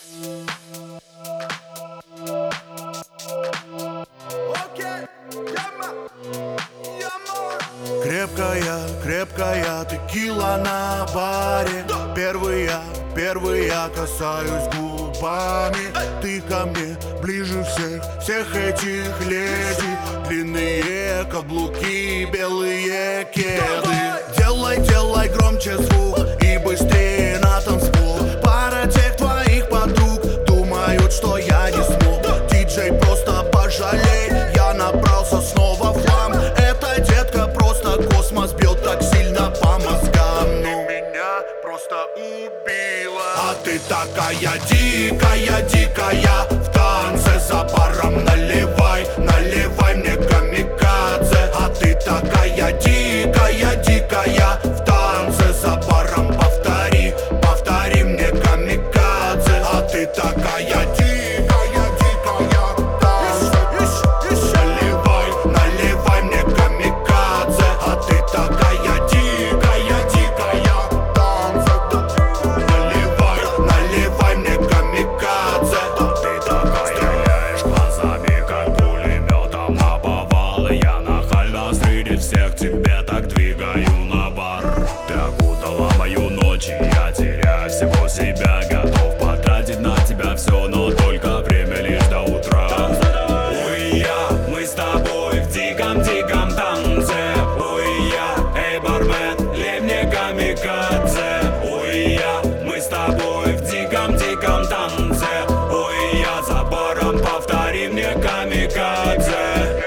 Крепкая, крепкая текила на баре. Первый я касаюсь губами. Ты ко мне ближе всех этих леди. Длинные каблуки, белые кеды. Делай громче звук и быстрее на танцпол. Пара тех твоих подруг думают, что я не смог. Диджей, просто пожалей, я набрался снова в хлам. Эта детка просто космос бьет так сильно по мозгам. Ну, меня просто убила. А ты такая дикая, в танце за баром наливай мне камикадзе. А ты такая дикая, в танце за баром повтори мне камикадзе. А ты такая дикая, в танце наливай мне камикадзе. А ты такая дикая, в танце наливай мне камикадзе. А ты такая стреляешь глазами, как пулеметом наповал. Я нахально среди всех тебе так двигаю на бар. Ты окутала мою ночь, и я теряю всего себя. Готов потратить на тебя все, но только время лишь до утра. Ой, мы с тобой в диком танце. Ой, эй, бармен, лей мне камикадзе. Ой, мы с тобой в диком танце. Ой, за баром повтори мне камикадзе.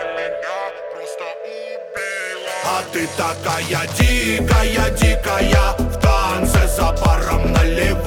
А ты такая дикая, в танце за баром наливай